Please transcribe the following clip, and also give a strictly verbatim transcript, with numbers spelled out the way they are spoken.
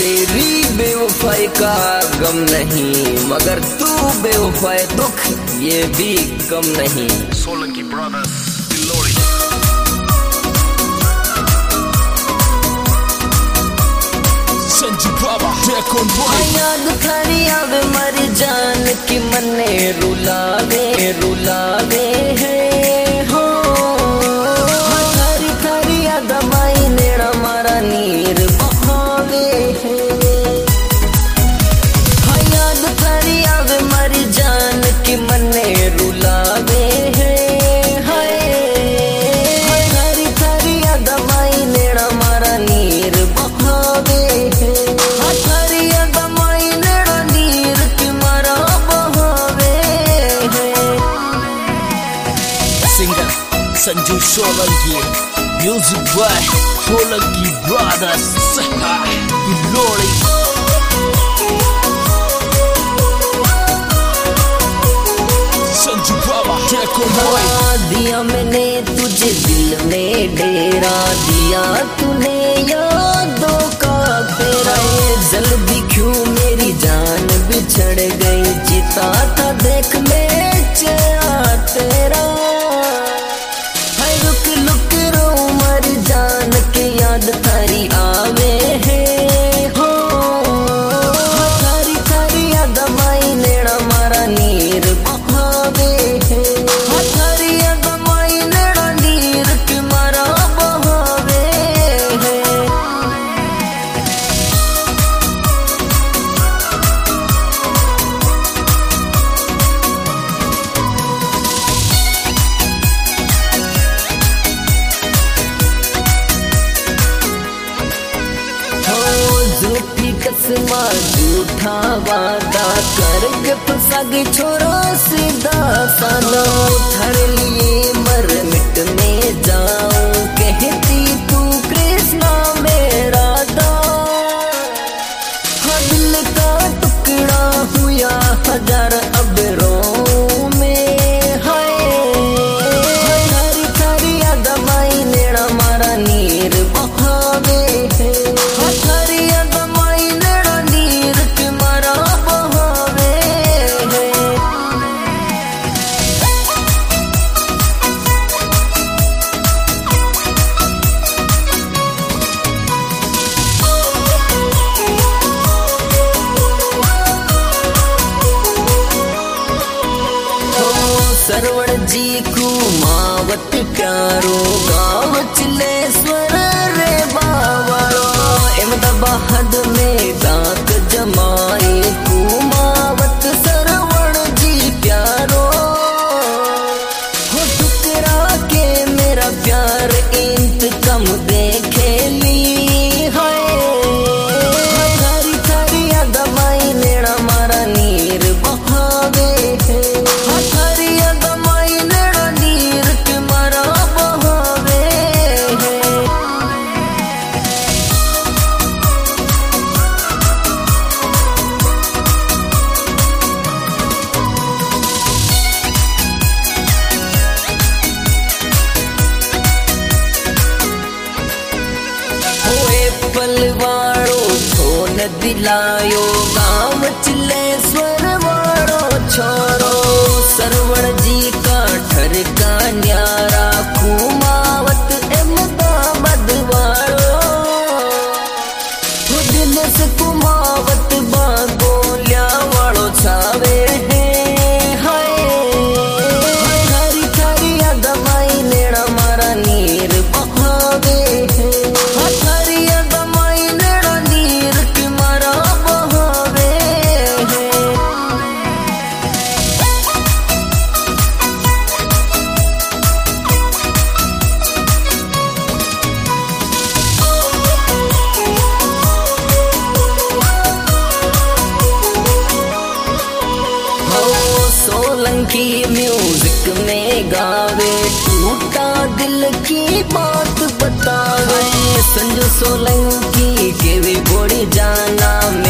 तेरी बेवफाई का गम नहीं, मगर तू बेवफाई दुख ये भी कम नहीं। Solanki Brothers, Dilori। संजू बाबा टेकोन बॉय। याद थारी आवे मरी जान की मने रुलावे रुलावे है हो। थारी थारी याद माई नेड़ा मारा नीर बहावे है। याद थारी आवे मरी जान की मने रुलावे है। थारी थारी याद माई नेड़ा मारा नीर बहावे है। Singer Sanju Solanki, music by Solanki Brothers, Dilori। Sanju बाबा टेकोन बॉय। दिया मैंने तुझे दिल में डेरा, दिया तूने यादों का फेरा। जल्दी क्यों मेरी जान बिछड़ गई, जीता था देख मैं चेहरा तेरा। लुक लुक रो मर जान के याद थारी आवे है हो। थारी थारी याद माई नेड़ा मारा नीर बहावे है। थारी याद माई नेड़ा नीर के मारा बहावे है। झूठी कसमा झूठा वादा करके फंसा गई छोरो सीधा सादा। थारे लिए मर मिट में जाऊं कहती तू कृष्णा मेरा दा। हाँ दिल का टुकड़ा हुआ हजार अब रो में हाय। थारी थारी याद माई नेड़ा मारा नीर बहावे है। सरवण जी को मावत प्यारो गाँव चिले स्वर रे बावड़ो। अहमदाबाद में दांत जमाए को मावत सरवण जी प्यारो। हो टुकड़ा के मेरा प्यार इंतकाम देखे ली है। थारी थारी याद माई नेड़ा मारा नीर बहावे है। पलवाड़ो फोन दिलायो गाँव चिले स्वर वाड़ो छोरो। सरवण जी का ठरका न्यारा कुमावत अहमदाबाद वाड़ो। दिन से कुमावत बागोलिया वाड़ो छावे है। थारी थारी याद माई नेड़ा मारा नीर बहावे है। सोलंकी म्यूजिक में गावे, टूटा दिल की बात बतावे। संजू सोलंकी के भी बड़ी जाना